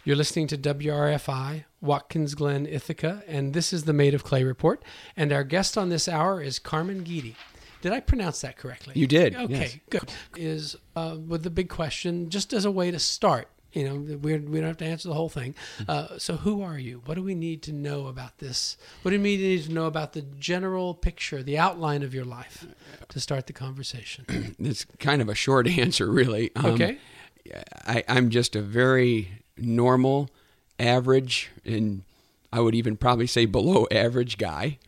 You're listening to WRFI, Watkins Glen, Ithaca, and this is the Made of Clay Report. And our guest on this hour is Carmen Guidi. Did I pronounce that correctly? You did. Okay, yes. Good. Is with the big question, just as a way to start. You know, we don't have to answer the whole thing. So who are you? What do we need to know about this? What do we need to know about the general picture, the outline of your life to start the conversation? It's kind of a short answer, really. Okay. I'm just a very normal, average, and I would even probably say below average guy.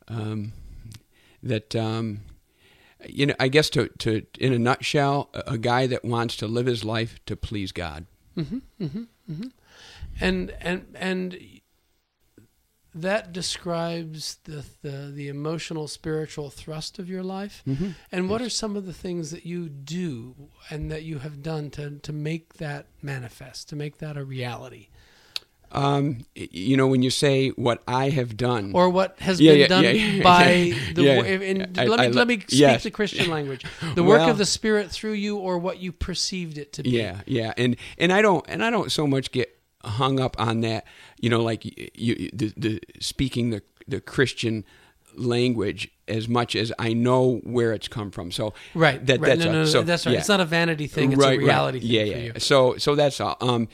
I guess to in a nutshell, a guy that wants to live his life to please God. Mm-hmm, mm-hmm, mm-hmm. And that describes the emotional, spiritual thrust of your life. Mm-hmm. And what are some of the things that you do and that you have done to make that manifest, to make that a reality? When you say what I have done, or what has been done by let me speak the Christian language, the work of the Spirit through you, or what you perceived it to be. Yeah, and I don't so much get hung up on that. Like the speaking the Christian language as much as I know where it's come from. So right. That's right. Yeah. It's not a vanity thing. It's a reality thing for you. So that's all.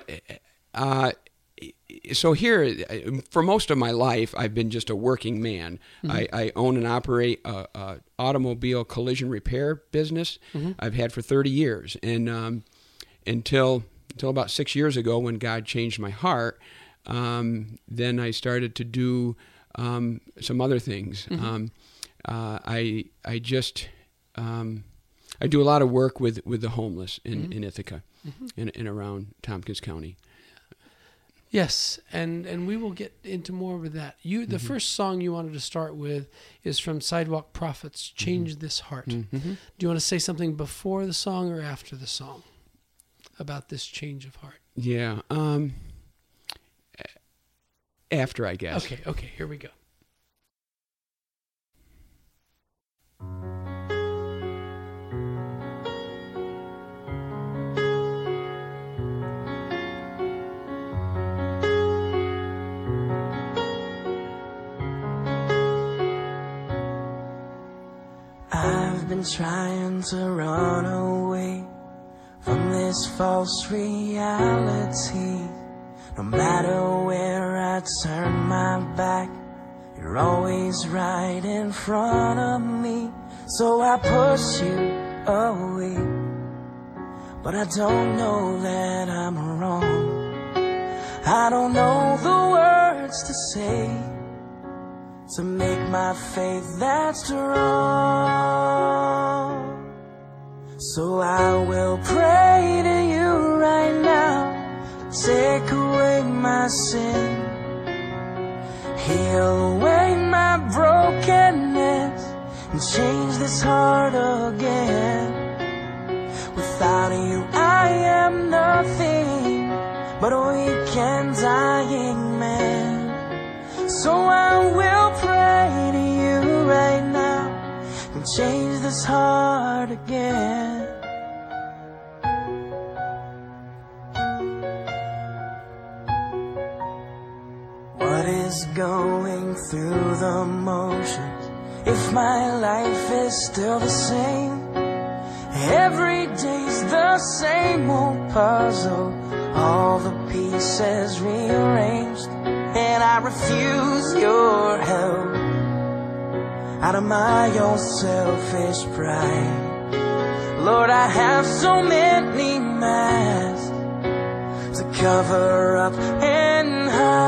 So here, for most of my life, I've been just a working man. Mm-hmm. I own and operate a automobile collision repair business. Mm-hmm. I've had for 30 years, and until about 6 years ago, when God changed my heart, then I started to do some other things. Mm-hmm. I do a lot of work with the homeless in Ithaca, mm-hmm. and around Tompkins County. Yes, and we will get into more with that. The first song you wanted to start with is from Sidewalk Prophets, Change This Heart. Mm-hmm. Do you want to say something before the song or after the song about this change of heart? Yeah, after, I guess. Okay, here we go. I've been trying to run away from this false reality. No matter where I turn my back, you're always right in front of me. So I push you away, but I don't know that I'm wrong. I don't know the words to say to make my faith that strong. So I will pray to you right now, take away my sin, heal away my brokenness, and change this heart again. Without you I am nothing but a weak and dying man. So I will pray to you right now and change this heart again. What is going through the motions if my life is still the same? Every day's the same old puzzle, all the pieces rearranged. And I refuse your help out of my own selfish pride. Lord, I have so many masks to cover up and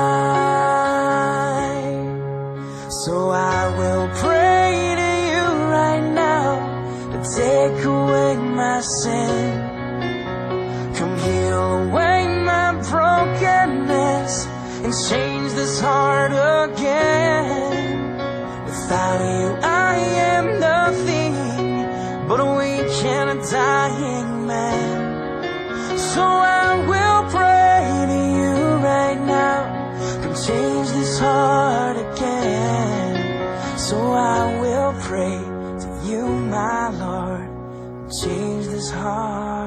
hide. So I will pray to you right now to take away my sin, come heal away my brokenness, and change this heart again. Without you I am nothing but a weak and a dying man. So I will pray to you right now, come change this heart again. So I will pray to you, my Lord, change this heart.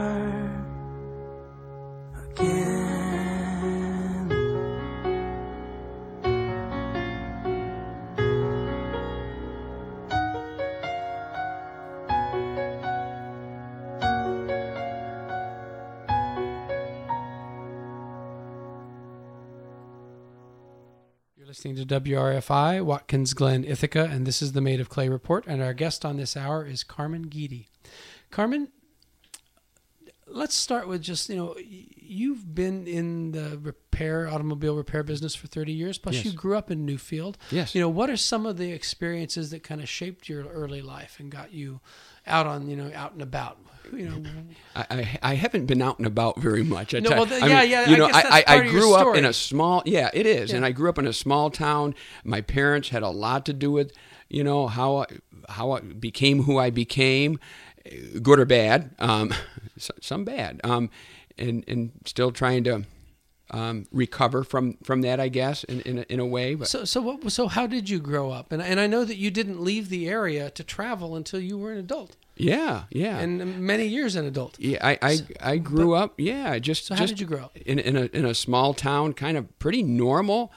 Listening to WRFI, Watkins Glen, Ithaca, and this is the Made of Clay Report, and our guest on this hour is Carmen Guidi. Carmen, let's start with just, you've been in the automobile repair business for 30 years, plus Yes. you grew up in Newfield. Yes. What are some of the experiences that kind of shaped your early life and got you out and about? I haven't been out and about very much. I No, tell- well, I yeah, mean, yeah, You I know, guess that's part of your grew up story. in a small. Yeah, it is, Yeah. and I grew up in a small town. My parents had a lot to do with, how I became who I became, good or bad. Some bad. And still trying to recover from that, I guess, in a way. But So how did you grow up? And I know that you didn't leave the area to travel until you were an adult, yeah. and many years an adult. Yeah, I grew up. Yeah, just. So how did you grow up? In a small town, kind of pretty normal.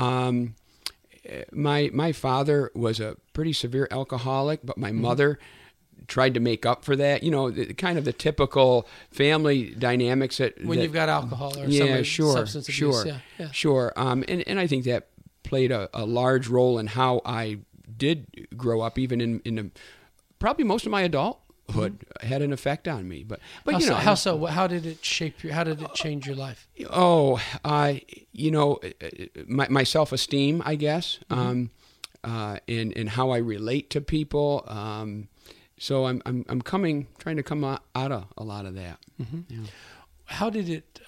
My father was a pretty severe alcoholic, but my mother tried to make up for that. Kind of the typical family dynamics When you've got alcohol or substance abuse. Sure. Yeah. Sure. And I think that played a large role in how I did grow up, even in probably most of my adulthood had an effect on me. But How so? How did it shape you? How did it change your life? My self-esteem, I guess, and how I relate to people. So I'm trying to come out of a lot of that. Yeah. How did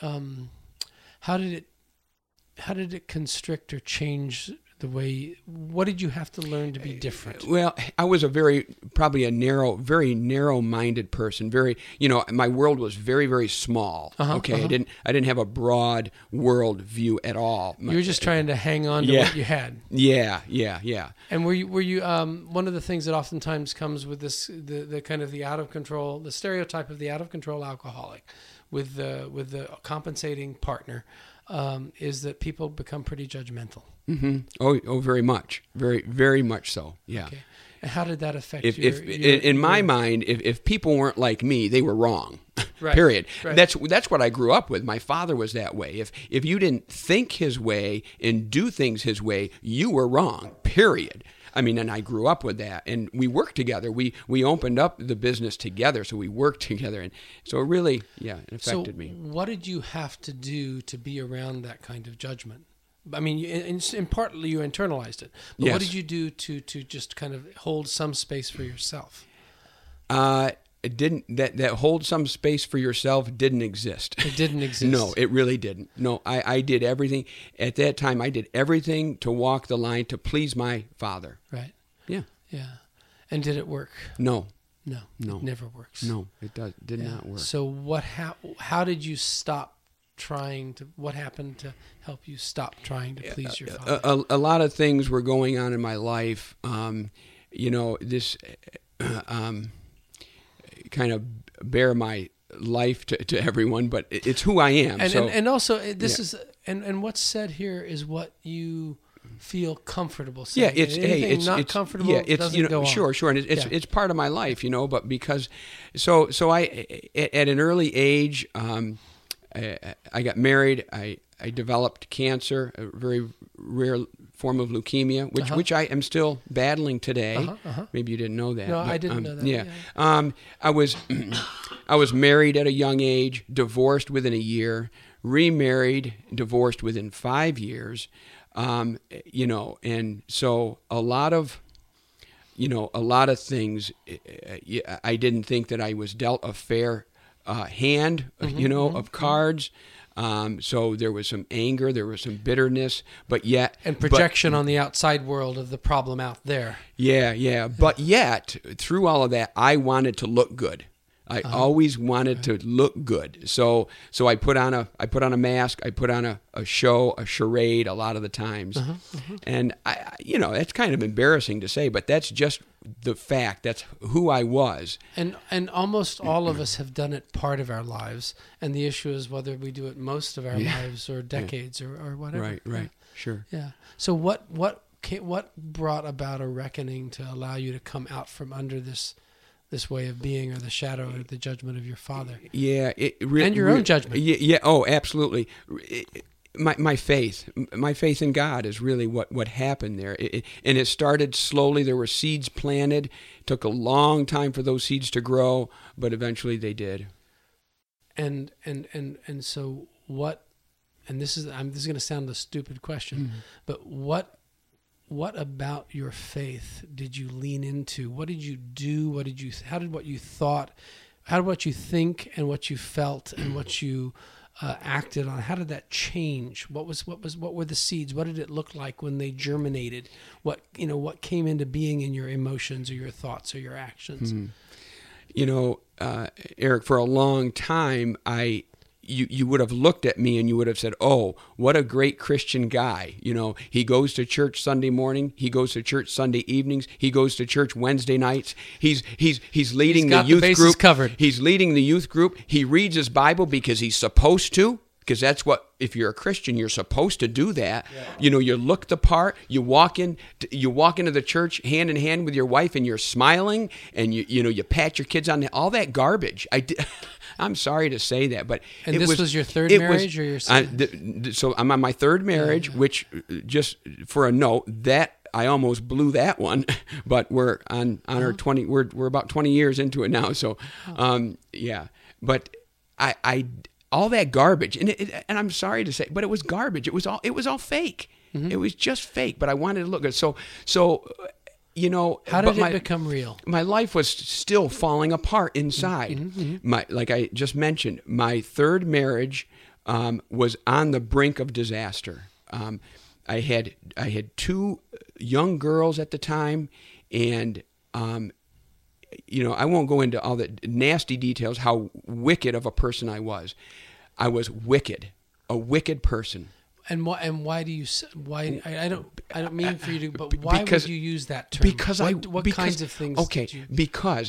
it constrict or change the way? What did you have to learn to be different? Well, I was probably a very narrow-minded person. My world was very, very small. Okay, I didn't have a broad world view at all. You were just trying to hang on to what you had. Yeah. And were you one of the things that oftentimes comes with this the kind of the out of control, the stereotype of the out of control alcoholic with the compensating partner is that people become pretty judgmental. Mm-hmm. Oh, very much, very, very much so. Yeah. Okay. And how did that affect in my mind, if people weren't like me, they were wrong. Right. Period. Right. That's what I grew up with. My father was that way. If you didn't think his way and do things his way, you were wrong. Period. I mean, and I grew up with that, and we worked together. We opened up the business together, so we worked together, and so it really, it affected me. What did you have to do to be around that kind of judgment? I mean, in partly you internalized it, but Yes. what did you do to just kind of hold some space for yourself? It didn't. That hold some space for yourself didn't exist. It didn't exist. No, it really didn't. No, I did everything at that time. I did everything to walk the line to please my father. Right. Yeah. Yeah. And did it work? No. No. No. It never works. No, it did not work. So how did you stop trying to? What happened to help you stop trying to please your father? A lot of things were going on in my life. This kind of bear my life to everyone, but it's who I am. And also this is and what's said here is what you feel comfortable saying. It's not comfortable. Doesn't go on. Sure, and it's part of my life, But because so I at an early age, I got married. I developed cancer, a very rare form of leukemia, which I am still battling today. Maybe you didn't know that. No, but, I didn't know that. Yeah. I was married at a young age, divorced within a year, remarried, divorced within 5 years. And so a lot of things, I didn't think that I was dealt a fair hand, of cards. So there was some anger, there was some bitterness, and projection on the outside world of the problem out there. Yeah. But yet, through all of that, I wanted to look good. I always wanted to look good. So I put on a mask, I put on a show, a charade a lot of the times. And that's kind of embarrassing to say, but that's just the fact. That's who I was. And almost all of us have done it part of our lives. And the issue is whether we do it most of our lives or decades or whatever. Right. Sure. Yeah. So what brought about a reckoning to allow you to come out from under this way of being, or the shadow or the judgment of your father? Yeah. And your own judgment. Yeah. Oh, absolutely. My faith in God is really what happened there. And it started slowly. There were seeds planted. It took a long time for those seeds to grow, but eventually they did. And so what? And this is going to sound a stupid question, but what about your faith did you lean into? What did you do? How did what you thought, how did what you think and what you felt and what you acted on, how did that change? What were the seeds? What did it look like when they germinated? What came into being in your emotions or your thoughts or your actions? Eric, for a long time, you would have looked at me and you would have said, "Oh, what a great Christian guy. He goes to church Sunday morning. He goes to church Sunday evenings. He goes to church Wednesday nights. He's leading the youth group. Covered. He's leading the youth group. He reads his Bible because he's supposed to. Because that's what, if you're a Christian, you're supposed to do that. Yeah. You look the part. You walk into the church hand in hand with your wife, and you're smiling, and you pat your kids on all that garbage. I'm sorry to say that, but this was your third marriage or your second? So I'm on my third marriage, which, just for a note, that I almost blew that one, but we're on our 20. We're about 20 years into it now. So, but I all that garbage, and I'm sorry to say, but it was garbage. It was all fake. Mm-hmm. It was just fake. But I wanted to look good. So. How did it become real? My life was still falling apart inside. Mm-hmm. Like I just mentioned, my third marriage was on the brink of disaster. I had two young girls at the time, and I won't go into all the nasty details how wicked of a person I was. I was wicked, a wicked person. And why do you? Why I don't mean for you to, but why would you use that term? Because what kinds of things? Okay, because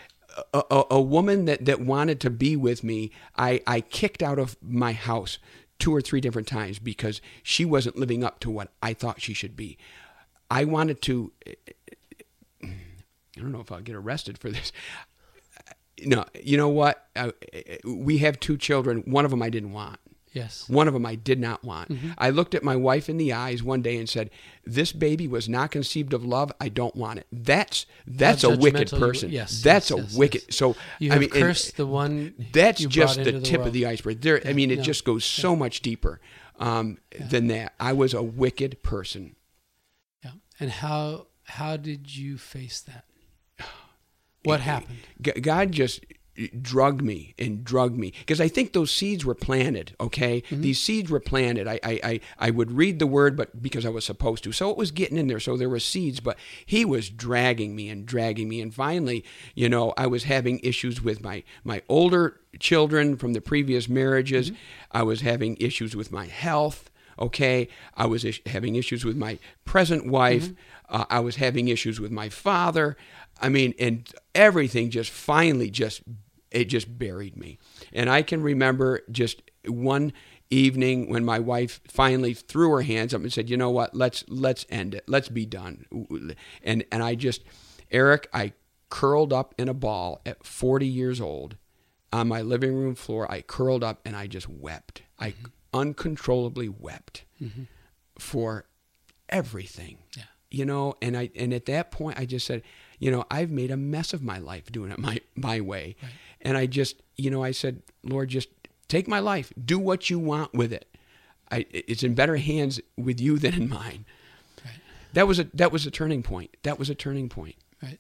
a woman that wanted to be with me, I kicked out of my house 2 or 3 different times because she wasn't living up to what I thought she should be. I wanted to. I don't know if I'll get arrested for this. No, you know what? We have 2 children. One of them I didn't want. Yes. One of them I did not want. Mm-hmm. I looked at my wife in the eyes one day and said, "This baby was not conceived of love. I don't want it." That's a wicked person. Yes. That's wicked. Yes. So you have cursed the one. That's you just brought the into tip world. of the iceberg. There. I mean, it just goes so much deeper than that. I was a wicked person. Yeah. And how did you face that? What happened? God just drugged me because I think those seeds were planted. Okay, mm-hmm. These seeds were planted. I would read the word, but because I was supposed to, so it was getting in there. So there were seeds, but he was dragging me, and finally, I was having issues with my older children from the previous marriages. Mm-hmm. I was having issues with my health. Okay, I was having issues with my present wife. Mm-hmm. I was having issues with my father. I mean, and everything just finally it just buried me. And I can remember just one evening when my wife finally threw her hands up and said, "You know what? Let's end it. Let's be done." And Eric, I curled up in a ball at 40 years old on my living room floor. I curled up and I just wept. I uncontrollably wept for everything. Yeah. And at that point I just said, I've made a mess of my life doing it my way. Right. And I just, I said, "Lord, just take my life. Do what you want with it. It's in better hands with you than in mine." Right. That was a turning point. Right.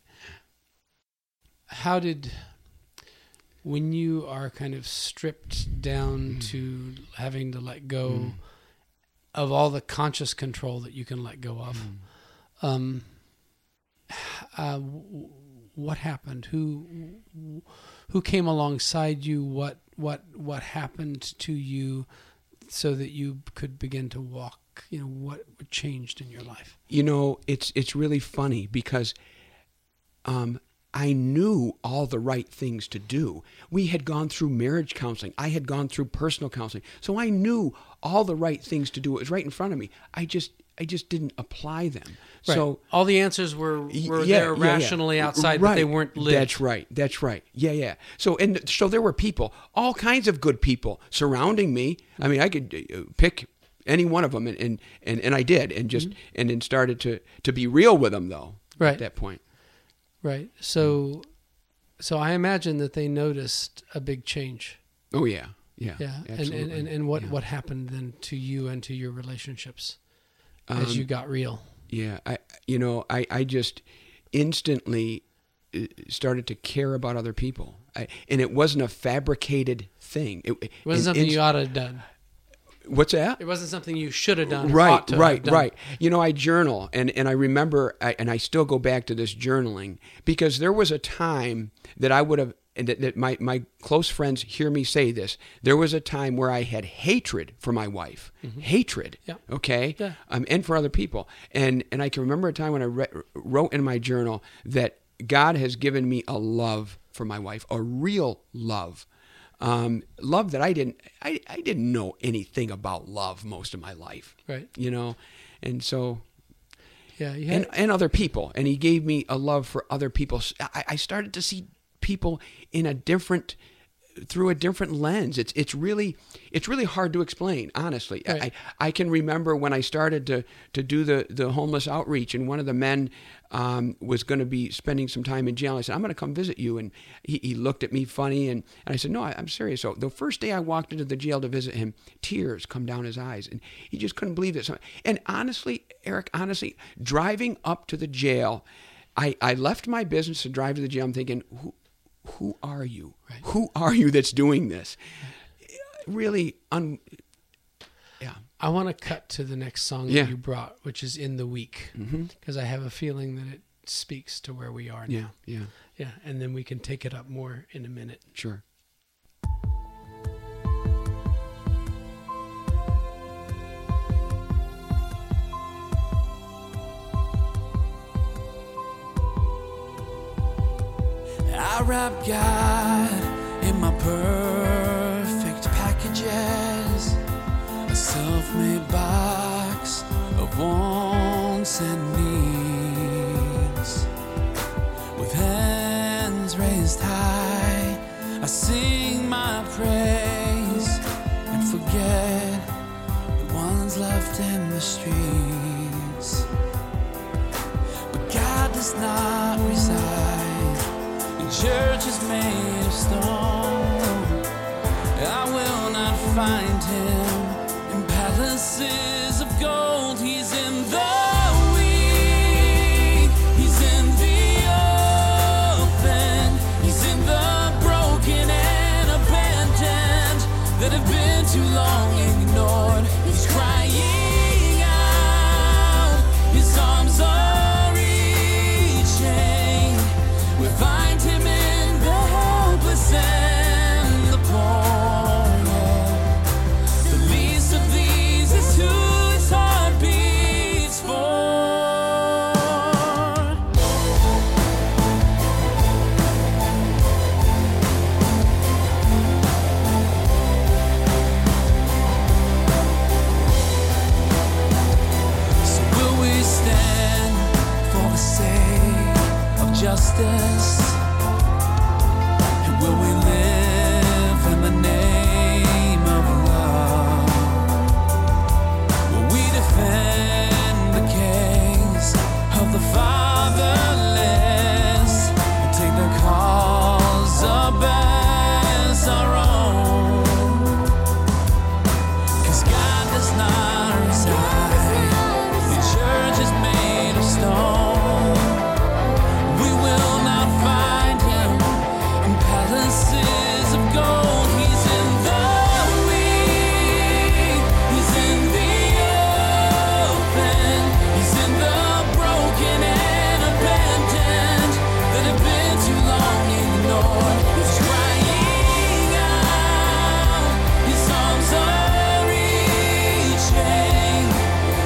When you are kind of stripped down to having to let go of all the conscious control that you can let go of, what happened? Who came alongside you? What happened to you so that you could begin to walk? What changed in your life? It's really funny because I knew all the right things to do. We had gone through marriage counseling. I had gone through personal counseling. So I knew all the right things to do. It was right in front of me. I just didn't apply them. Right. So all the answers were there rationally outside, right. But they weren't lived. That's right. Yeah. So there were people, all kinds of good people surrounding me. I mean, I could pick any one of them, and I did, and just and then started to be real with them though. Right. At that point. Right. So I imagine that they noticed a big change. Oh yeah. Yeah. Yeah. Absolutely. And what happened then to you and to your relationships as you got real? Yeah. I just instantly started to care about other people. And it wasn't a fabricated thing. It wasn't something you ought to have done. What's that? It wasn't something you should have done. Right. Done. I journal, and I remember, and I still go back to this journaling, because there was a time that I would have, and that my close friends hear me say this. There was a time where I had hatred for my wife, hatred, Yeah. okay, Yeah. And for other people. And I can remember a time when I wrote in my journal that God has given me a love for my wife, a real love. Love that I didn't know anything about love most of my life. Right. And so, Yeah. and other people. And he gave me a love for other people. I started to see people through a different lens. It's really hard to explain, honestly. Right. I can remember when I started to do the homeless outreach, and one of the men was going to be spending some time in jail. I said, I'm going to come visit you. And he looked at me funny, and I said, no, I'm serious. So the first day I walked into the jail to visit him, tears come down his eyes, and he just couldn't believe it. And honestly, Eric, driving up to the jail, I left my business to drive to the jail. I'm thinking, who are you? Right. Who are you that's doing this? Really, yeah. I want to cut to the next song Yeah. that you brought, which is In the Week, because I have a feeling that it speaks to where we are now. Yeah, Yeah, and then we can take it up more in a minute. sure. I wrap God in my perfect packages, a self-made box of wants and needs. With hands raised high, I sing my praise and forget the ones left in the streets. But God does not reside in churches made of stone. I will not find him in palaces of gold. He's in the weak, he's in the open, he's in the broken and abandoned that have been too long ignored. He's crying out, his arms are reaching. We find him in the helpless and the poor. The least of these is who his heart beats for. So will we stand for the sake of justice? And will we live in the name of love? Will we defend the case of the fatherless and take their cause up as our own? 'Cause God does not reside in churches made of stone. We will not find him in palaces of gold. He's in the weak, he's in the open, he's in the broken and abandoned that have been too long ignored. He's crying out, his arms are reaching.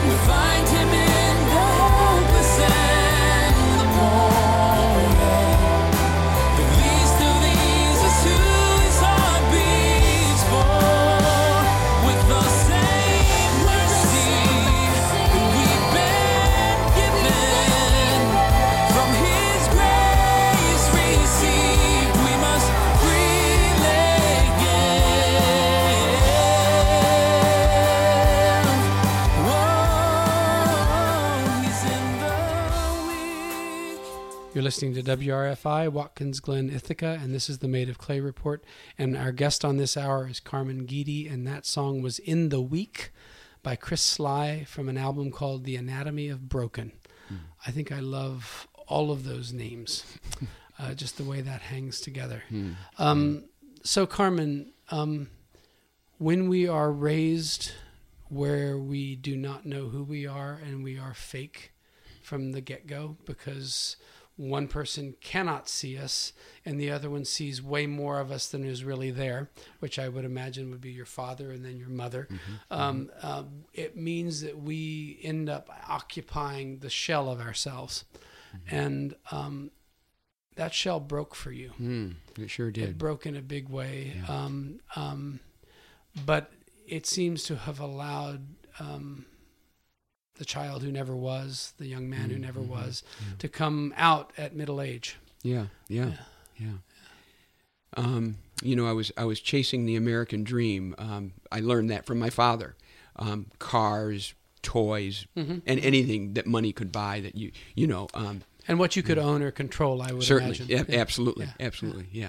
listening to WRFI, Watkins Glen, Ithaca, and this is the Made of Clay Report. And our guest on this hour is Carmen Guidi, and that song was In the Week by Chris Sly from an album called The Anatomy of Broken. I think I love all of those names, just the way that hangs together. So Carmen, when we are raised where we do not know who we are and we are fake from the get-go because one person cannot see us and the other one sees way more of us than is really there, which I would imagine would be your father and then your mother. It means that we end up occupying the shell of ourselves. And that shell broke for you. It sure did. It broke in a big way. Yeah. But it seems to have allowed the child who never was, the young man who never was, to come out at middle age. Yeah. You know, I was chasing the American dream. I learned that from my father. Cars, toys, and anything that money could buy that you know. And what you could own or control, I would certainly, imagine. Yeah, absolutely, absolutely, yeah.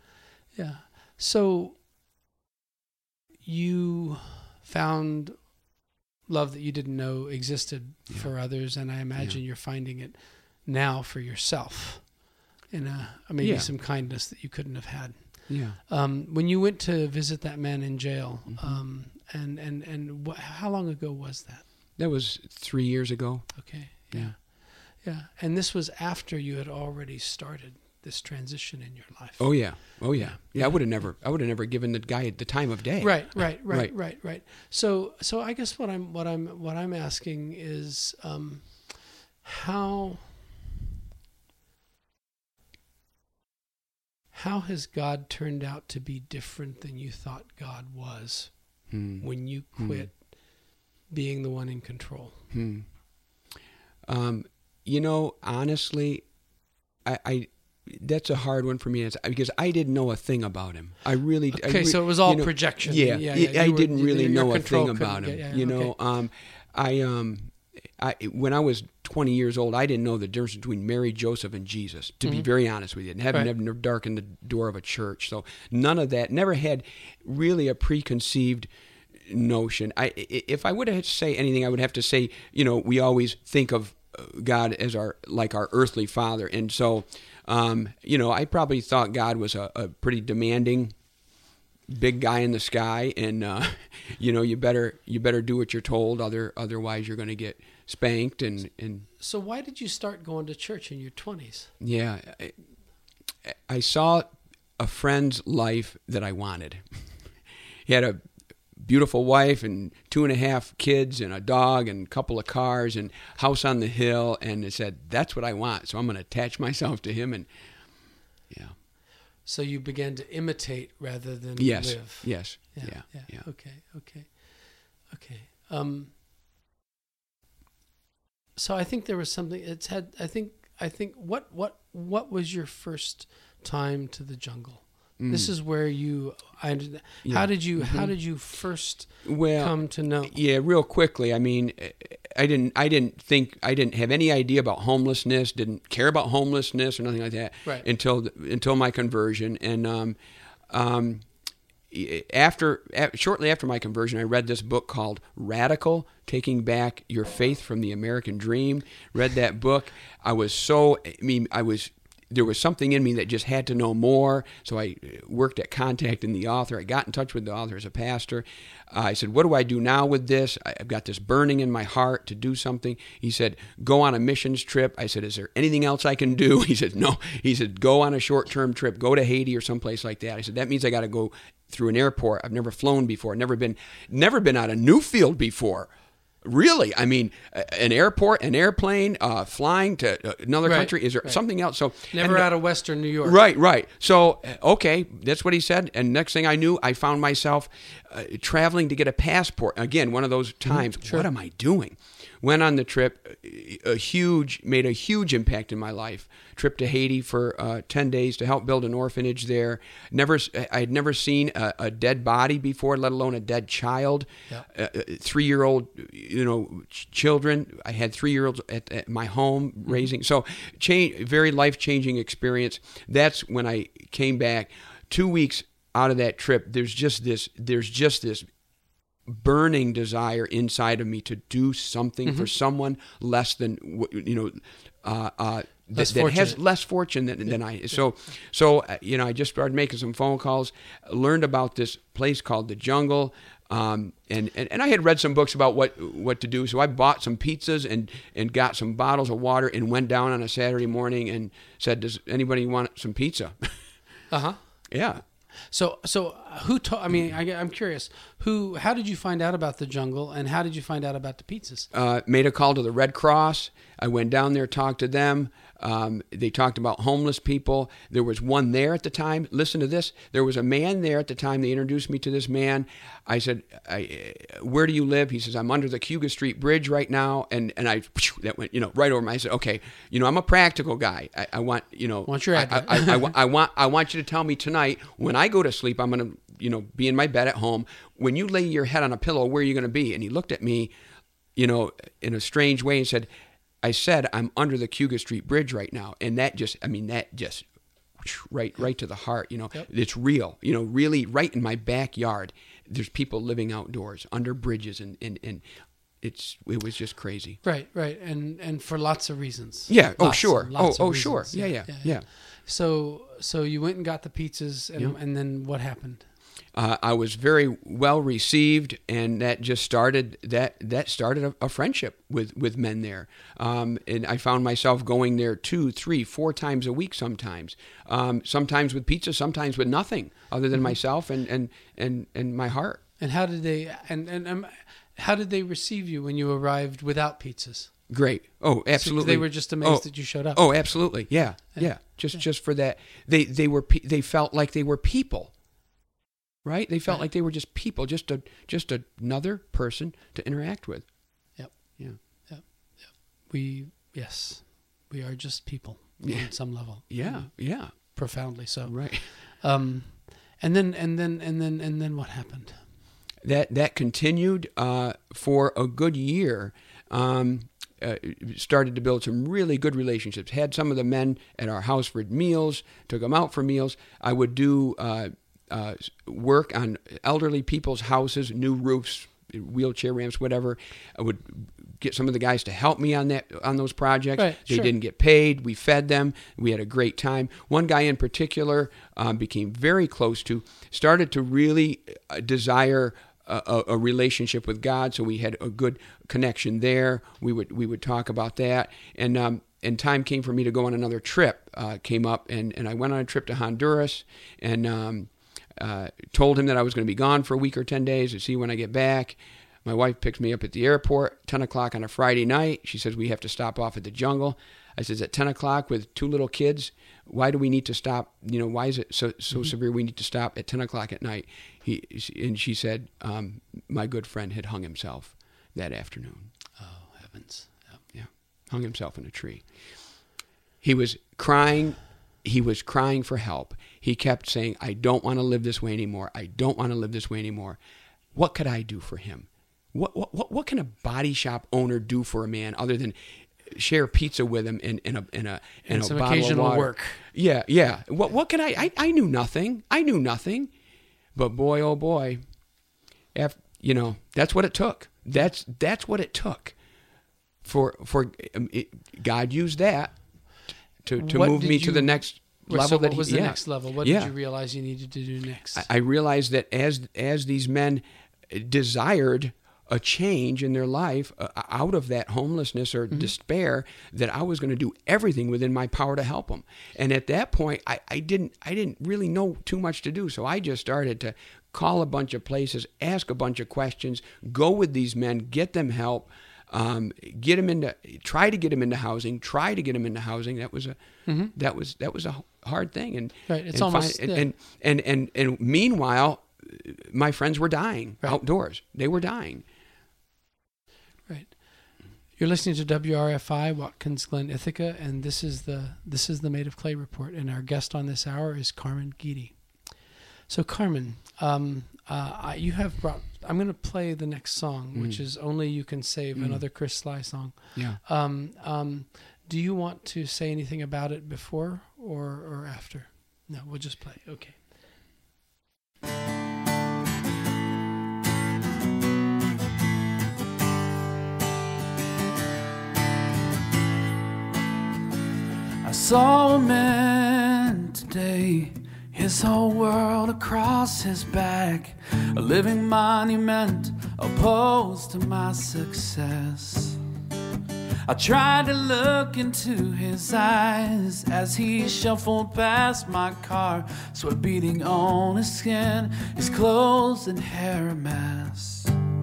So you found love that you didn't know existed for others, and I imagine you're finding it now for yourself in maybe some kindness that you couldn't have had. Yeah. When you went to visit that man in jail, and how long ago was that? That was 3 years ago. Okay. Yeah. And this was after you had already started this transition in your life. Oh yeah. I would have never given the guy the time of day. Right. So I guess what I'm asking is how has God turned out to be different than you thought God was when you quit being the one in control? You know, honestly, I that's a hard one for me because I didn't know a thing about him. I really okay. So it was all projection. Yeah. I didn't really know a thing about him. You know, when I was 20 years old, I didn't know the difference between Mary, Joseph, and Jesus, to be very honest with you. And having never darkened the door of a church. So none of that, never had really a preconceived notion. If I would have to say anything, I would have to say, you know, we always think of God as our earthly father. And so, you know, I probably thought God was a pretty demanding big guy in the sky, and you know, you better do what you're told, otherwise you're going to get spanked. And so why did you start going to church in your 20s? Yeah, I saw a friend's life that I wanted. He had a beautiful wife and 2.5 kids and a dog and a couple of cars and house on the hill, and I said, that's what I want, so I'm going to attach myself to him. And so you began to imitate rather than live. Yes. Yeah. Okay. So I think there was something. I think. What was your first time to the jungle? This is where you. How did you first come to know? Yeah, real quickly. I mean, I didn't have any idea about homelessness. Didn't care about homelessness or nothing like that. Right. Until my conversion, and shortly after my conversion, I read this book called Radical: Taking Back Your Faith from the American Dream. Read that book. There was something in me that just had to know more, so I worked at contacting the author. I got in touch with the author as a pastor. I said, what do I do now with this? I've got this burning in my heart to do something. He said, go on a missions trip. I said, is there anything else I can do? He said, no. He said, go on a short-term trip. Go to Haiti or someplace like that. I said, that means I got to go through an airport. I've never flown before. Never been out of Newfield before. Really? I mean, an airport, an airplane, flying to another country. Is there something else? So never out of Western New York. Right. So, okay, that's what he said. And next thing I knew, I found myself traveling to get a passport. Again, one of those times, what am I doing? Went on the trip, made a huge impact in my life. Trip to Haiti for 10 days to help build an orphanage there. I had never seen a dead body before, let alone a dead child. Yep. 3-year-old, children. I had 3-year-olds at my home raising. So, very life-changing experience. That's when I came back. 2 weeks out of that trip, there's just this burning desire inside of me to do something for someone less than that has less fortune than I. So I just started making some phone calls, learned about this place called the Jungle, and I had read some books about what to do. So I bought some pizzas and got some bottles of water and went down on a Saturday morning and said, "Does anybody want some pizza?" Yeah. So who taught? I mean, I'm curious. How did you find out about the Jungle, and how did you find out about the pizzas? Made a call to the Red Cross. I went down there, talked to them. They talked about homeless people. There was one there at the time. Listen to this. There was a man there at the time. They introduced me to this man. I said, "Where do you live?" He says, "I'm under the Cuga Street Bridge right now." And that went right over my. I said, "Okay, I'm a practical guy. I want Want your address. I want you to tell me tonight when I go to sleep. I'm gonna be in my bed at home. When you lay your head on a pillow, where are you gonna be?" And he looked at me, in a strange way and said, "I said I'm under the Cuga Street Bridge right now," and that just right to the heart. Yep. It's real. Really right in my backyard. There's people living outdoors under bridges, and it was just crazy. Right, and for lots of reasons. Yeah. Lots, Sure. Lots of Sure. reasons. Yeah. So you went and got the pizzas, and then what happened? I was very well received, and that just started a friendship with men there. And I found myself going there 2, 3, 4 times a week sometimes. Sometimes with pizza, sometimes with nothing other than myself and my heart. And how did they how did they receive you when you arrived without pizzas? Great. Oh, absolutely. So they were just amazed that you showed up. Oh, absolutely. Yeah. Just for that, they felt like they were people. Right? They felt like they were just people, just another person to interact with. Yep. Yeah. Yep. We are just people on some level. Yeah. Yeah. Profoundly so. Right. And then what happened? That continued for a good year. Started to build some really good relationships. Had some of the men at our house for meals. Took them out for meals. I would do work on elderly people's houses, new roofs, wheelchair ramps, whatever. I would get some of the guys to help me on those projects. Right, they didn't get paid. We fed them. We had a great time. One guy in particular became very close to, started to really desire a relationship with God. So we had a good connection there. We would talk about that. And time came for me to go on another trip. Came up, and I went on a trip to Honduras, and told him that I was going to be gone for a week or 10 days to see when I get back. My wife picks me up at the airport, 10 o'clock on a Friday night. She says, "We have to stop off at the Jungle." I says, "At 10 o'clock with 2 little kids, why do we need to stop? Why is it so severe we need to stop at 10 o'clock at night?" She said, my good friend had hung himself that afternoon. Oh, heavens. Yeah. Hung himself in a tree. He was crying. He was crying for help. He kept saying, "I don't want to live this way anymore. I don't want to live this way anymore." What could I do for him? What can a body shop owner do for a man other than share pizza with him and some bottle occasional of water? work? Yeah. What can I knew nothing. But boy, oh boy, that's what it took. That's what it took. God used that to move me to the next level. So what was the next level? What did you realize you needed to do next? I realized that as these men desired a change in their life out of that homelessness or despair, that I was going to do everything within my power to help them. And at that point, I didn't really know too much to do. So I just started to call a bunch of places, ask a bunch of questions, go with these men, get them help. Try to get them into housing. That was a hard thing. And right, it's almost and meanwhile, my friends were dying outdoors. They were dying. Right. You're listening to WRFI, Watkins Glen, Ithaca, and this is the Made of Clay Report, and our guest on this hour is Carmen Guidi. So, Carmen, you have brought. I'm going to play the next song, which is "Only You Can Save," another Chris Sly song. Yeah. Do you want to say anything about it before or after? No, we'll just play. Okay. I saw a man today, his whole world across his back, a living monument opposed to my success. I tried to look into his eyes as he shuffled past my car, sweat beading on his skin, his clothes and hair a mess.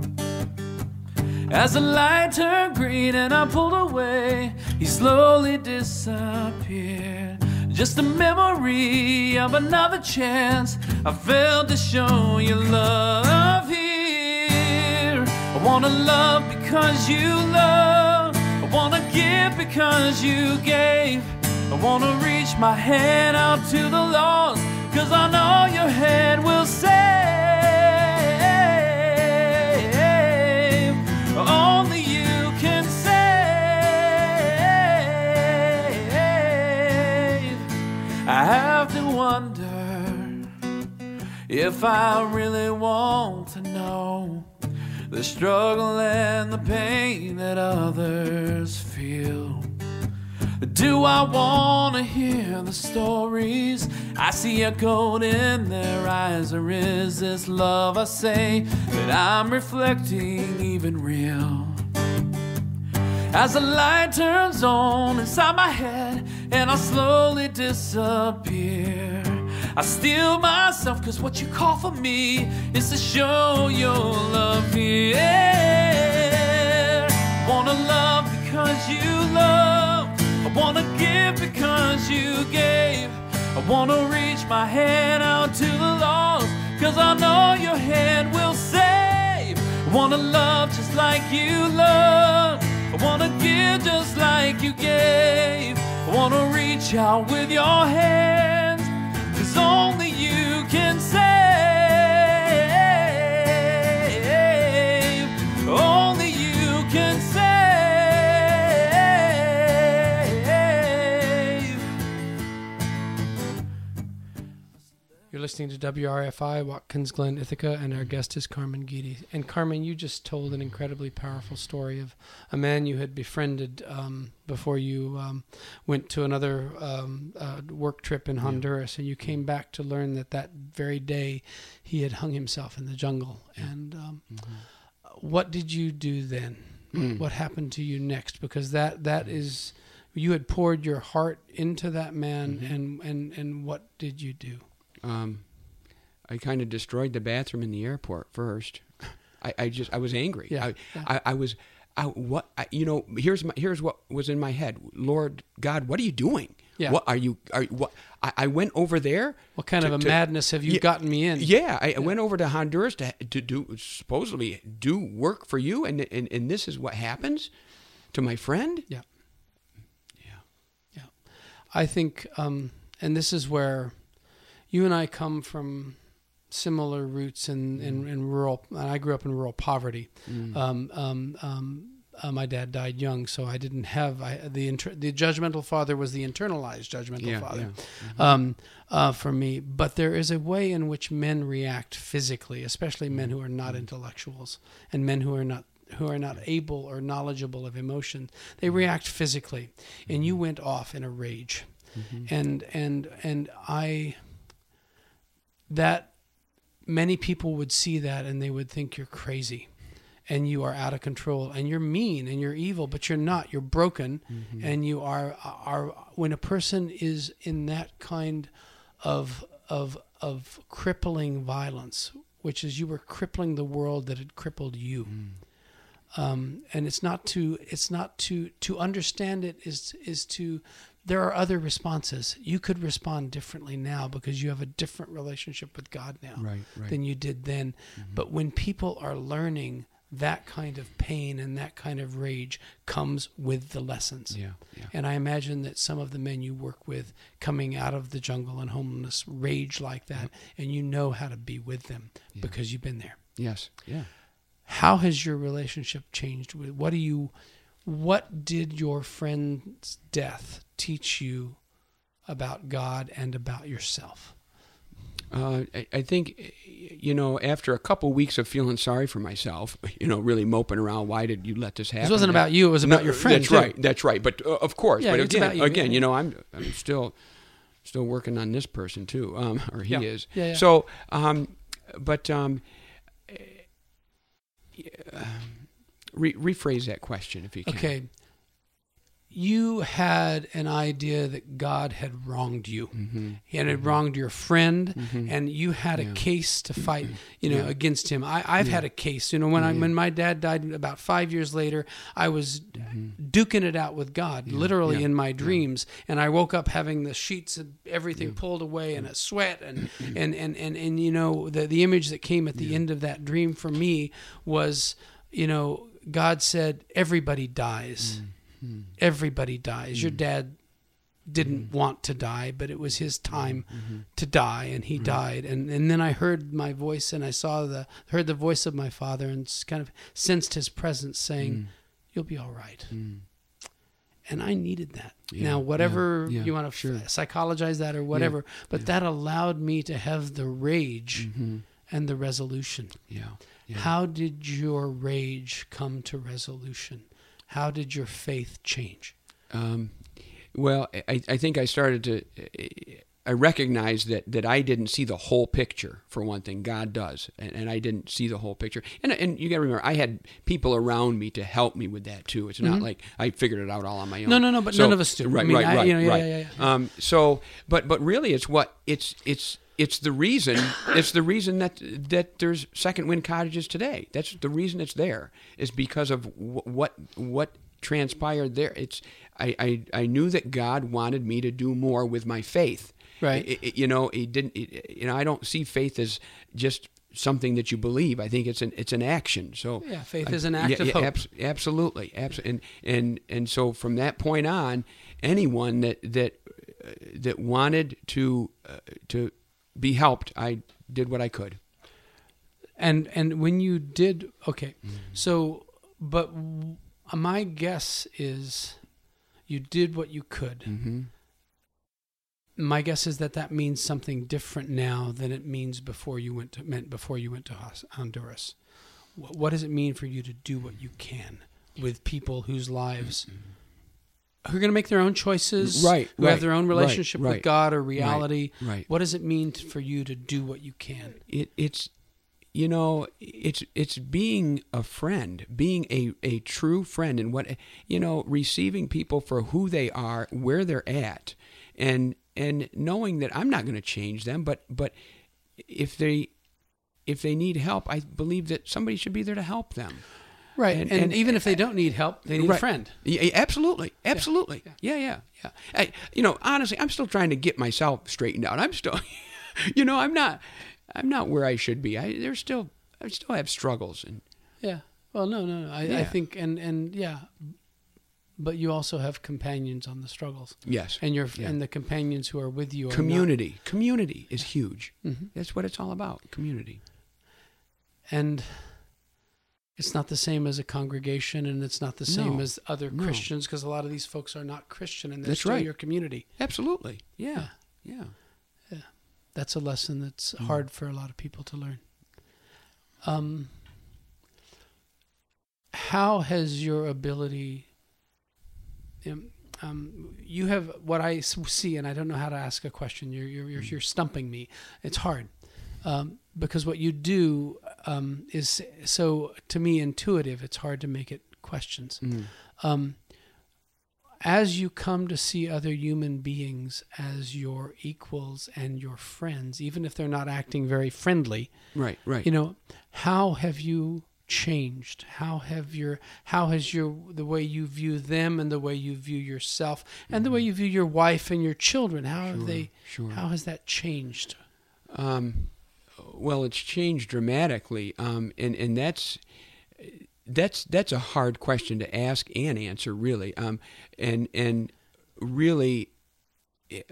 As the light turned green and I pulled away, he slowly disappeared. Just a memory of another chance I failed to show you love here. I wanna love because you love. I wanna give because you gave. I wanna reach my hand out to the lost, 'cause I know your hand will save. Only you can save. I have to wonder if I really want to know the struggle and the pain that others feel. Do I want to hear the stories I see echoed in their eyes? Or is this love I say that I'm reflecting even real? As the light turns on inside my head and I slowly disappear, I steel myself, 'cause what you call for me is to show your love here. I wanna love because you love. I wanna give because you gave. I wanna reach my hand out to the lost, 'cause I know your hand will save. I wanna love just like you love. I wanna give just like you gave. I wanna reach out with your hands, 'cause only you can save. Only you can save. You're listening to WRFI, Watkins Glen, Ithaca, and our guest is Carmen Guidi. And Carmen, you just told an incredibly powerful story of a man you had befriended before you went to another work trip in Honduras, and you came back to learn that very day he had hung himself in the jungle. And what did you do then? What happened to you next? Because that is, you had poured your heart into that man, and what did you do? I kind of destroyed the bathroom in the airport first. I was angry. Yeah. Here's what was in my head. Lord God, what are you doing? Yeah. What I went over there. What kind of a madness have you gotten me in? Yeah. I went over to Honduras to supposedly do work for you. And this is what happens to my friend. Yeah. I think, and this is where you and I come from similar roots in rural. I grew up in rural poverty. My dad died young, so I didn't have the judgmental father was the internalized judgmental father for me. But there is a way in which men react physically, especially men who are not intellectuals and men who are not able or knowledgeable of emotion. They react physically, and you went off in a rage, and that many people would see that and they would think you're crazy and you are out of control and you're mean and you're evil, but you're not. You're broken, and you are when a person is in that kind of crippling violence, which is you were crippling the world that had crippled you. And it's not to understand it is to. There are other responses. You could respond differently now because you have a different relationship with God now than you did then. But when people are learning that kind of pain and that kind of rage comes with the lessons. Yeah. And I imagine that some of the men you work with coming out of the jungle and homelessness rage like that, and you know how to be with them because you've been there. Yes. Yeah. How has your relationship changed? What did your friend's death teach you about God and about yourself? I think, after a couple weeks of feeling sorry for myself, really moping around, why did you let this happen? This wasn't about you; it was about your friend. That's right. That's right. But of course, Yeah, but it's about you. again, I'm still working on this person too, or he is. Yeah. So, rephrase that question if you can. Okay. You had an idea that God had wronged you, and had wronged your friend, and you had a case to fight, against him. I've had a case, when my dad died about 5 years later, I was duking it out with God, literally in my dreams, and I woke up having the sheets and everything pulled away, and a sweat, and the image that came at the end of that dream for me was, God said, everybody dies. Everybody dies. Your dad didn't want to die, but it was his time to die, and he died. And then I heard my voice, and I heard the voice of my father, and kind of sensed his presence saying, "You'll be all right." And I needed that. Now, whatever you want to psychologize that or whatever, but that allowed me to have the rage and the resolution. How did your rage come to resolution? How did your faith change? Well, I think I started to. I recognized that I didn't see the whole picture. For one thing, God does, and I didn't see the whole picture. And you got to remember, I had people around me to help me with that too. It's not like I figured it out all on my own. No. But none of us do. Right. Yeah. So, but really, it's the reason. It's the reason that there's Second Wind Cottages today. That's the reason it's there, is because of what transpired there. I knew that God wanted me to do more with my faith. Right. He didn't. I don't see faith as just something that you believe. I think it's an action. So faith is an act of hope. Absolutely. And so from that point on, anyone that wanted to be helped, I did what I could. And when you did, so, but my guess is you did what you could. My guess is that means something different now than it means before you went to Honduras. What does it mean for you to do what you can with people whose lives who are going to make their own choices, who have their own relationship with God or reality? Right. What does it mean for you to do what you can? It's being a friend, being a true friend, and receiving people for who they are, where they're at, and knowing that I'm not going to change them, but if they need help, I believe that somebody should be there to help them. Right, and even if they don't need help, they need a friend. Yeah, absolutely. Yeah. Honestly, I'm still trying to get myself straightened out. I'm still, I'm not where I should be. I still have struggles. And well, no. I think but you also have companions on the struggles. Yes, and the companions who are with you. Community is huge. That's what it's all about. Community. And it's not the same as a congregation, and it's not the same as other Christians, because a lot of these folks are not Christian, and they're still your community. Absolutely. Yeah. That's a lesson that's hard for a lot of people to learn. How has your ability... you have what I see, and I don't know how to ask a question. You're stumping me. It's hard because what you do is so, to me, intuitive. It's hard to make it questions. As you come to see other human beings as your equals and your friends, even if they're not acting very friendly, right. How have you changed? How has the way you view them and the way you view yourself and the way you view your wife and your children? How has that changed? Well, it's changed dramatically, and that's that's a hard question to ask and answer, really. And really, it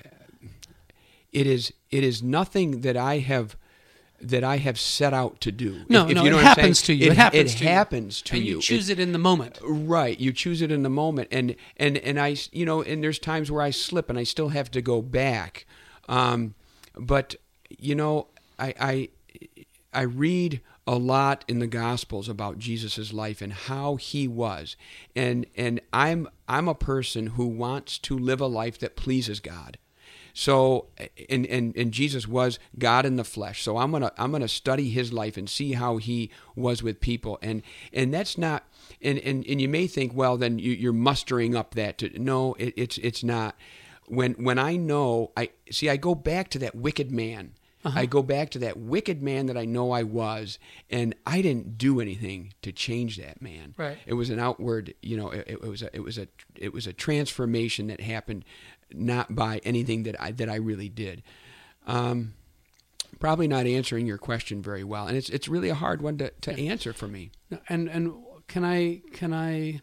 is nothing that I have set out to do. No, if no, you know it what I'm happens saying. to you. It happens to you. It happens to And you. you choose it in the moment. Right. You choose it in the moment. And I, and there's times where I slip and I still have to go back. But, I read a lot in the Gospels about Jesus' life and how he was. And I'm a person who wants to live a life that pleases God. So, and Jesus was God in the flesh. So I'm gonna study his life and see how he was with people. And that's not. And you may think, well, then you're mustering up that. No, it's not. When I know, I go back to that wicked man. Uh-huh. I go back to that wicked man that I know I was, and I didn't do anything to change that man. Right. It was an outward, it was a transformation that happened, not by anything that I really did. Probably not answering your question very well, and it's really a hard one to answer for me. And can I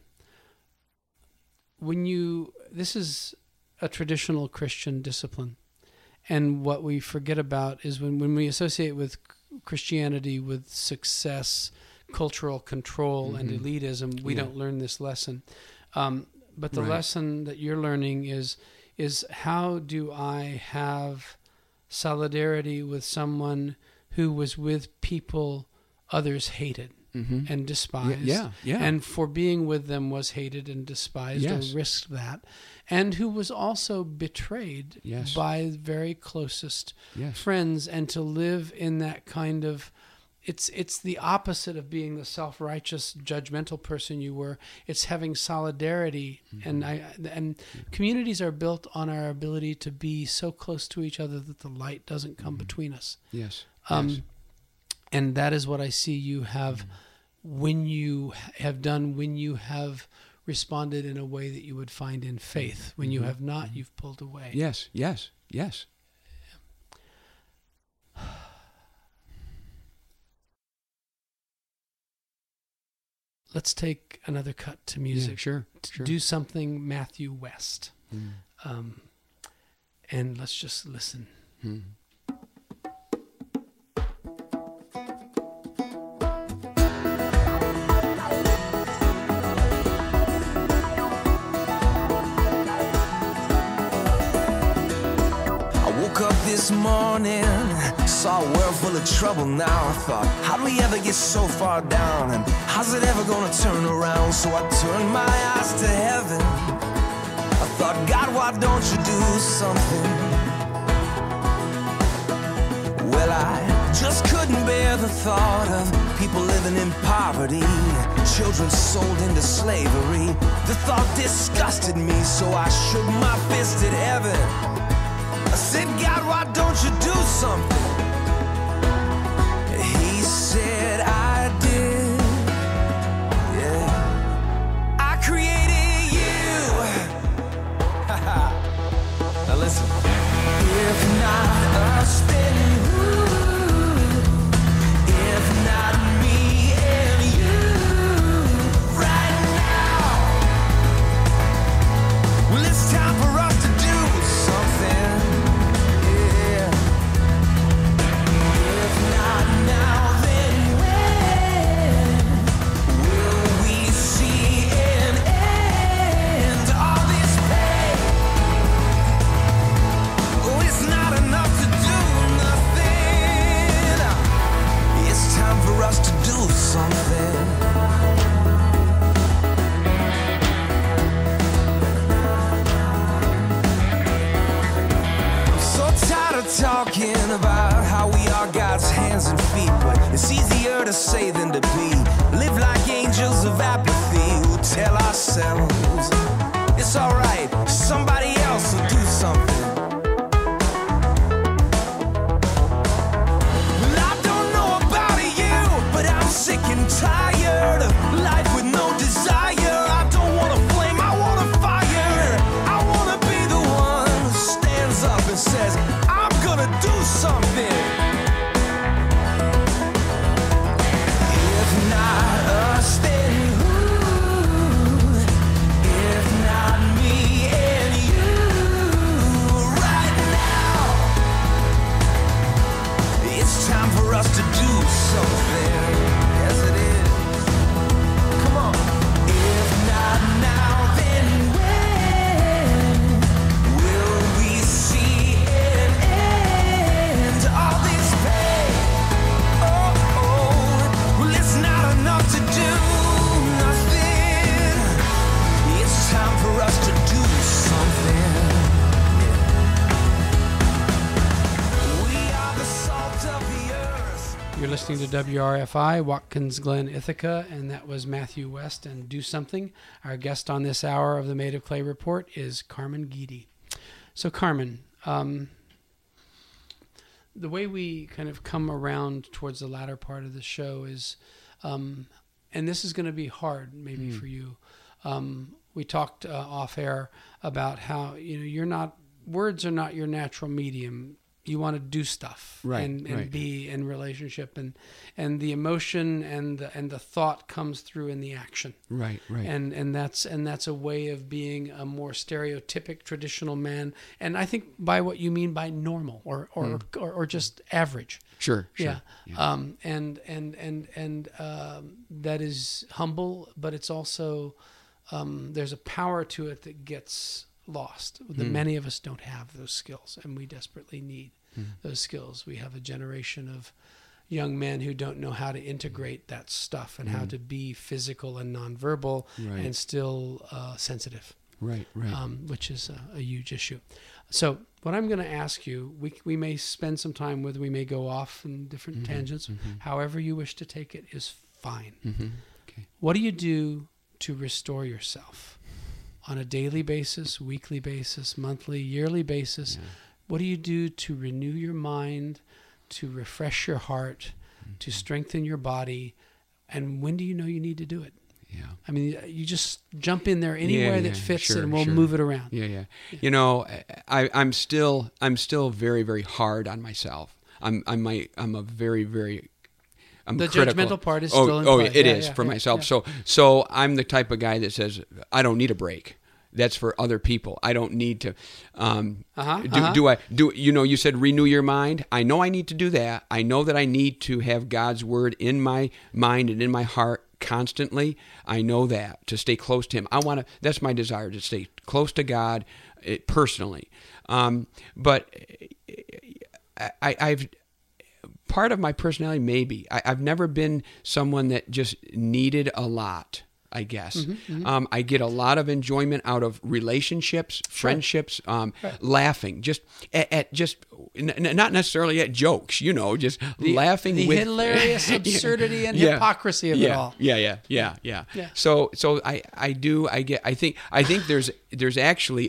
this is a traditional Christian discipline. And what we forget about is when we associate with Christianity with success, cultural control, and elitism, we don't learn this lesson. But the lesson that you're learning is how do I have solidarity with someone who was with people others hated and despised, yeah. and for being with them was hated and despised, Yes. or risked that, and who was also betrayed Yes. by very closest Yes. friends, and to live in that kind of it's the opposite of being the self-righteous, judgmental person you were. It's having solidarity, and communities are built on our ability to be so close to each other that the light doesn't come between us. Yes. And that is what I see you have when you have responded in a way that you would find in faith. When you have not, you've pulled away. Yes. Let's take another cut to music. Sure. Do something Matthew West. And let's just listen. This morning, saw a world full of trouble now. I thought, how do we ever get so far down? And how's it ever gonna turn around? So I turned my eyes to heaven. I thought, God, why don't you do something? Well, I just couldn't bear the thought of people living in poverty, children sold into slavery. The thought disgusted me, so I shook my fist at heaven. I said, God, why don't you do something? He said, I did. Yeah. I created you. Now listen. If not us, then who? If not me and you right now. Well, it's time for us to do something. Talking about how we are God's hands and feet, but it's easier to say than to be. Live like angels of apathy who tell ourselves it's alright, somebody else will do something. Well, I don't know about you, but I'm sick and tired of life with no desire. I don't want a flame, I want a fire. I want to be the one who stands up and says, gonna do something. If not us, listening to WRFI, Watkins Glen, Ithaca, and that was Matthew West and Do Something. Our guest on this hour of the Made of Clay Report is Carmen Guidi. So, Carmen, the way we kind of come around towards the latter part of the show is, and this is going to be hard maybe for you. We talked off air about how words are not your natural medium. You want to do stuff and be in relationship, and the emotion and the thought comes through in the action. Right. And that's a way of being a more stereotypic traditional man. And I think by what you mean by normal or just average. Sure. Yeah. And that is humble, but it's also there's a power to it that gets lost. That many of us don't have those skills, and we desperately need those skills. We have a generation of young men who don't know how to integrate that stuff and how to be physical and nonverbal and still sensitive. Right. Which is a huge issue. So what I'm going to ask you, we may spend some time with, we may go off in different tangents. However you wish to take it is fine. Okay. What do you do to restore yourself? On a daily basis, weekly basis, monthly, yearly basis, what do you do to renew your mind, to refresh your heart, to strengthen your body, and when do you know you need to do it? Yeah, I mean, you just jump in there anywhere that fits, and we'll move it around. Yeah. You know, I'm still very, very hard on myself. I'm a very, very the critical. Judgmental part is still in play. It is for myself. Yeah. So I'm the type of guy that says, I don't need a break. That's for other people. I don't need to. You said renew your mind. I know I need to do that. I know that I need to have God's word in my mind and in my heart constantly. I know that, to stay close to Him. That's my desire, to stay close to God personally. But I've part of my personality, maybe. I've never been someone that just needed a lot, I guess. I get a lot of enjoyment out of relationships, friendships, laughing, just not necessarily at jokes, just laughing the with hilarious absurdity and hypocrisy of it all. Yeah. So I think there's actually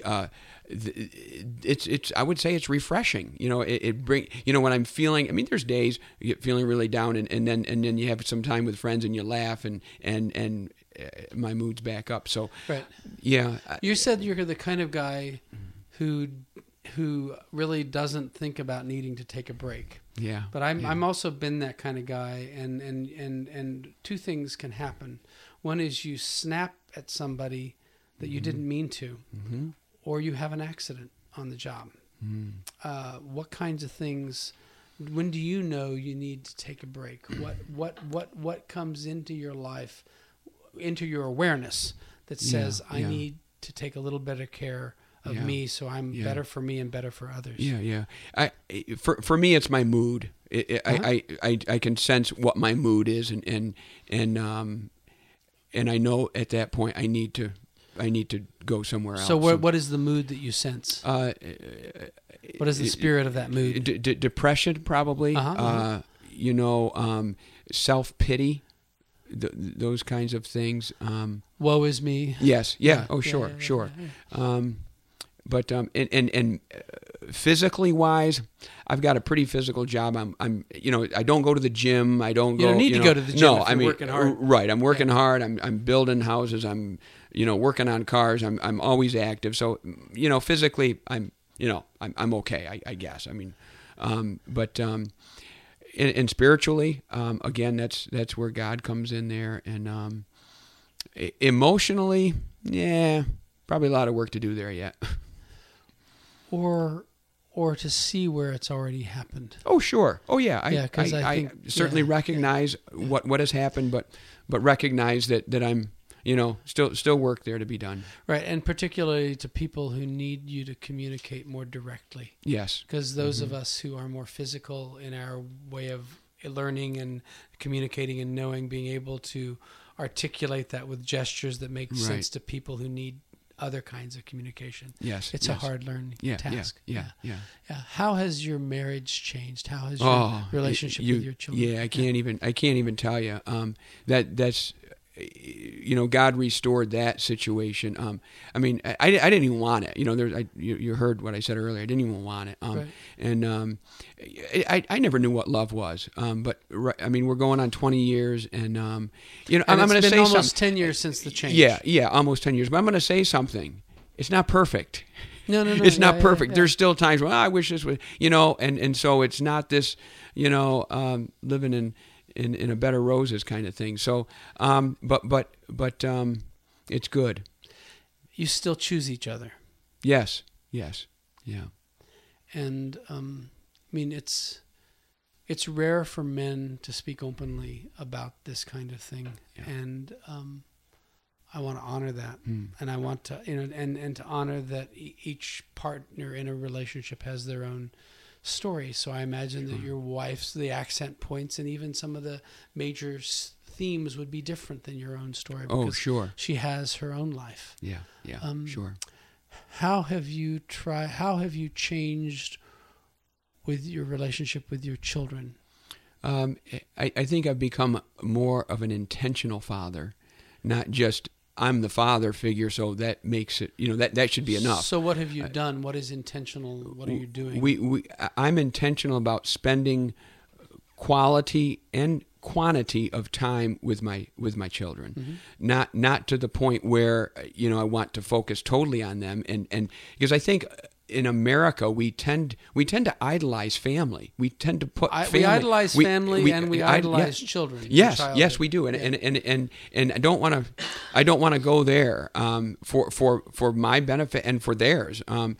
it's I would say it's refreshing. It bring when I'm feeling. I mean, there's days you get feeling really down, and then you have some time with friends and you laugh and my mood's back up. So yeah. You said you're the kind of guy who really doesn't think about needing to take a break. Yeah. But I'm also been that kind of guy, and two things can happen. One is you snap at somebody that you didn't mean to. Or you have an accident on the job. What kinds of things? When do you know you need to take a break? What comes into your life, into your awareness that says I need to take a little better care of me, so I'm better for me and better for others? Yeah. For me, it's my mood. I can sense what my mood is, and I know at that point I need to go somewhere else. So what is the mood that you sense? What is the spirit of that mood? Depression, probably. Self-pity, those kinds of things. Woe is me. Yes. Yeah. Sure. But physically wise, I've got a pretty physical job. I'm I don't go to the gym. I don't go. You don't need to go to the gym. No, if you're working hard. Right. I'm working hard. I'm building houses. I'm working on cars. I'm always active. So physically, I'm okay. I guess. I mean, but and spiritually, again, that's where God comes in there, and emotionally, probably a lot of work to do there yet. Or to see where it's already happened. Oh, sure. Oh, yeah. I certainly recognize what has happened, but recognize that I'm, still work there to be done. Right, and particularly to people who need you to communicate more directly. Yes. Because those of us who are more physical in our way of learning and communicating and knowing, being able to articulate that with gestures that make sense to people who need other kinds of communication. Yes, It's a hard learned task. Yeah. How has your marriage changed? How has your relationship with your children? Yeah, I can't even tell you. That's God restored that situation. I mean, I didn't even want it. You heard what I said earlier. I didn't even want it. Right. And I never knew what love was. But I mean, we're going on 20 years, and I'm going to say almost 10 years since the change. Yeah, almost 10 years. But I'm going to say something. It's not perfect. No. It's not perfect. Yeah. There's still times where I wish this was, and so it's not this, living in a bed of roses kind of thing. So, but it's good. You still choose each other. Yes. Yeah. And I mean, it's rare for men to speak openly about this kind of thing, and I want to honor that, and I want to, and to honor that each partner in a relationship has their own story. So I imagine that your wife's, the accent points and even some of the major themes would be different than your own story. Oh, sure. She has her own life. Yeah, sure. How have you changed with your relationship with your children? I think I've become more of an intentional father, not just I'm the father figure, so that makes it, that should be enough. So what have you done? What is intentional? What are you doing? I'm intentional about spending quality and quantity of time with my children, not to the point where I want to focus totally on them, and because I think in America we tend to idolize family. We tend to put family. We idolize family and we idolize children. Yes, we do, and I don't want to go there for my benefit and for theirs.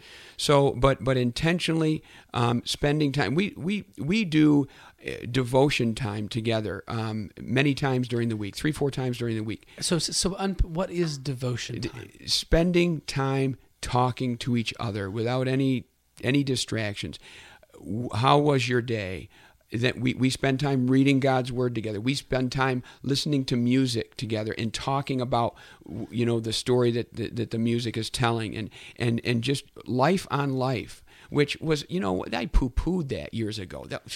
But intentionally spending time. We do devotion time together many times during the week, 3-4 times during the week. So what is devotion time? Spending time talking to each other without any distractions. How was your day? That we spend time reading God's word together. We spend time listening to music together and talking about the story that the music is telling, and just life on life, which was I poo-pooed that years ago. That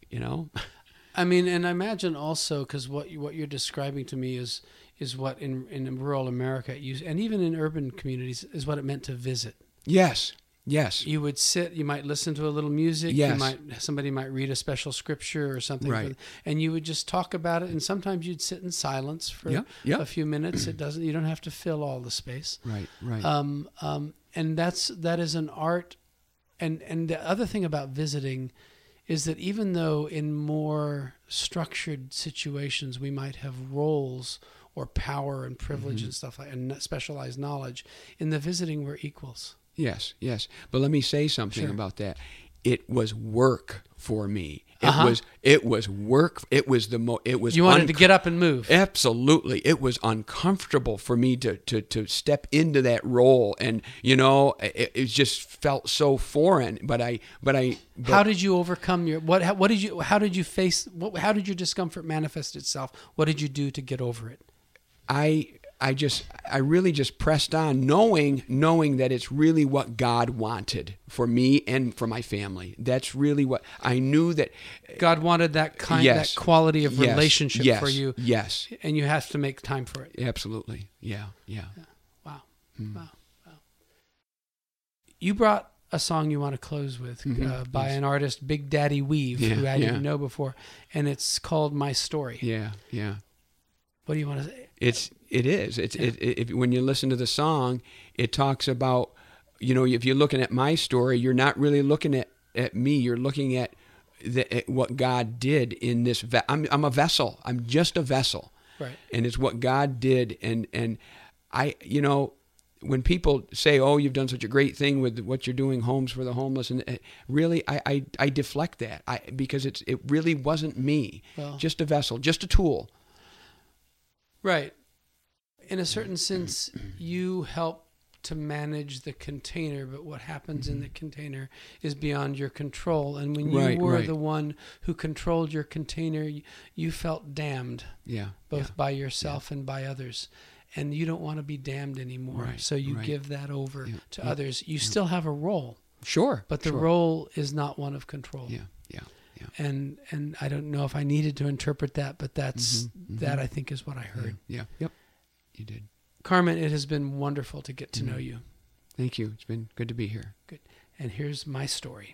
I mean, and I imagine also, because what you're describing to me is what in rural America, and even in urban communities, is what it meant to visit. Yes. You would sit, you might listen to a little music, yes. Somebody might read a special scripture or something, right. And you would just talk about it, and sometimes you'd sit in silence for a few minutes. You don't have to fill all the space. Right. And that is an art, and the other thing about visiting is that even though in more structured situations we might have roles or power and privilege and stuff like, and specialized knowledge, in the visiting we're equals. Yes. But let me say something about that. It was work for me. It was work. It was You wanted to get up and move. Absolutely. It was uncomfortable for me to step into that role, and it just felt so foreign. But how did you overcome how did your discomfort manifest itself? What did you do to get over it? I really just pressed on, knowing that it's really what God wanted for me and for my family. That's really what I knew, that God wanted, that quality of relationship for you. Yes. And you have to make time for it. Absolutely. Yeah. Wow. Wow. You brought a song you want to close with by an artist, Big Daddy Weave, who I didn't know before, and it's called My Story. Yeah. What do you want to say? It is. When you listen to the song, it talks about, if you're looking at my story, you're not really looking at me. You're looking at what God did in this. I'm a vessel. I'm just a vessel. Right. And it's what God did. And I, when people say, "Oh, you've done such a great thing with what you're doing, homes for the homeless," and really, I deflect that because it really wasn't me. Just a vessel, just a tool. Right. In a certain sense, you help to manage the container, but what happens in the container is beyond your control. And when you were the one who controlled your container, you felt damned, both by yourself and by others. and you don't want to be damned anymore. Right, So you right. give that over Yeah, to yeah, others. You still have a role, Sure. but the sure. role is not one of control. Yeah, yeah, yeah. And I don't know if I needed to interpret that, but that I think is what I heard. Yeah. Yep. You did. Carmen, it has been wonderful to get to know you. Thank you. It's been good to be here. Good. And here's my story.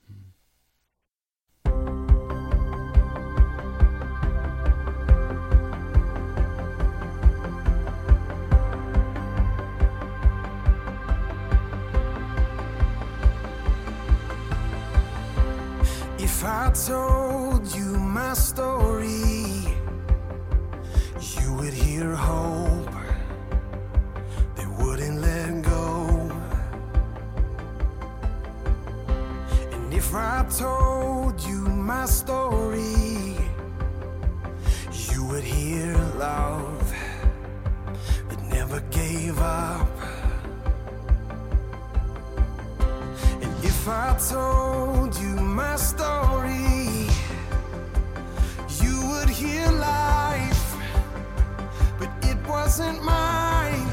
If I told you my story, you would hear hope that wouldn't let go. And if I told you my story, you would hear love that never gave up. And if I told you my story, you would hear life, but it wasn't mine.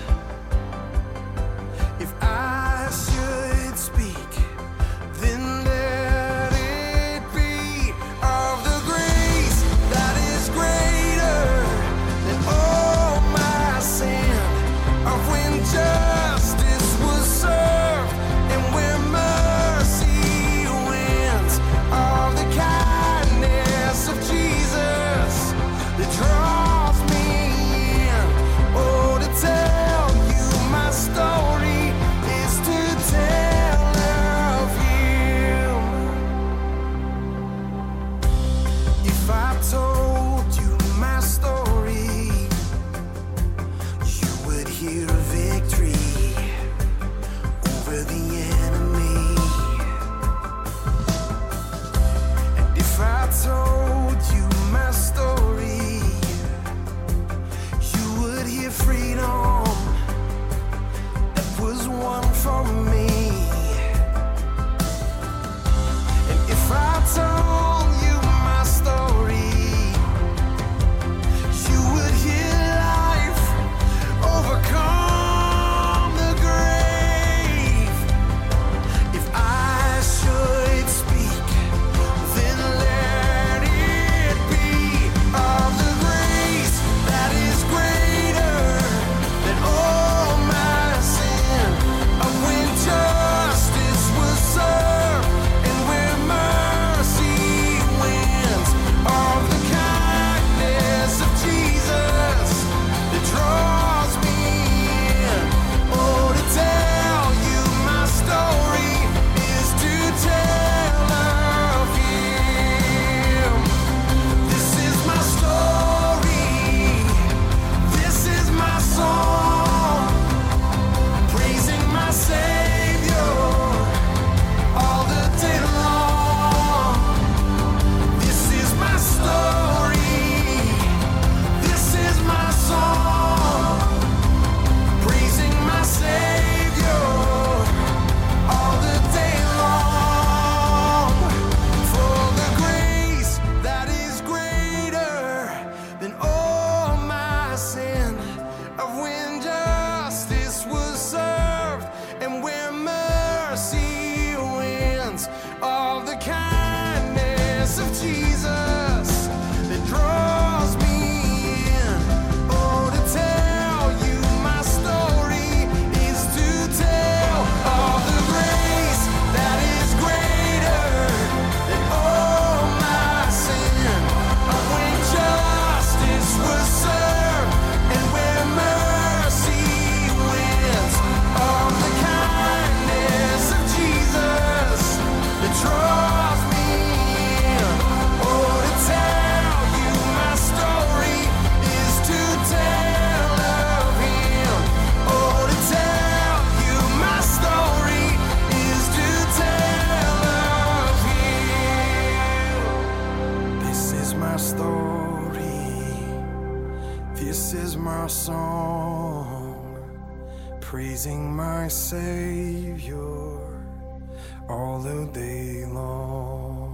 If I should speak, then let it be of the grace that is greater than all my sin, of when justice was served and where mercy wins, of the kindness of Jesus that draws me in. Oh, to tell you my story is to tell of Him. If I told you my story, you would hear victory over the enemy. And if I told you my story, you would hear freedom that was won for me. And if I told you my story, you would hear life overcome the grave. If I should speak, then let it be of the grace that is greater than all my sin, of when justice was served and where mercy wins, of the kindness of Jesus that draws me in. Oh, to tell you my story is to tell of Him. This is my story. This is my song, praising my Savior all the day long. This is my story. This is my song, praising my Savior all the day long. For the grace that is greater than all my sin, of when justice was served and where mercy wins, of the kindness of Jesus that draws me in. Oh, to tell you my story is to tell of the grace that is greater than all my sin, of when justice was served and where mercy wins, of the kindness of Jesus that draws me in. Oh, to tell you my story is to tell of Him. Oh, to tell you my story is to tell of Him. This is my story. This is my song, praising my Savior all the day long.